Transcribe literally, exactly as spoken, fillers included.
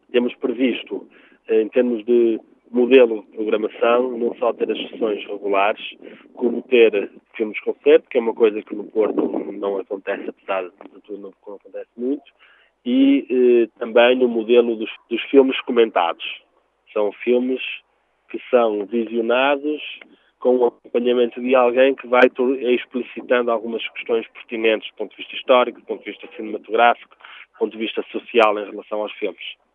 temos previsto, em termos de modelo de programação, não só ter as sessões regulares, como ter filmes-concerto, que é uma coisa que no Porto não acontece, apesar de tudo não, não acontece muito, e eh, também no modelo dos, dos filmes comentados. São filmes que são visionados com o acompanhamento de alguém que vai explicitando algumas questões pertinentes do ponto de vista histórico, do ponto de vista cinematográfico, do ponto de vista social em relação aos filmes.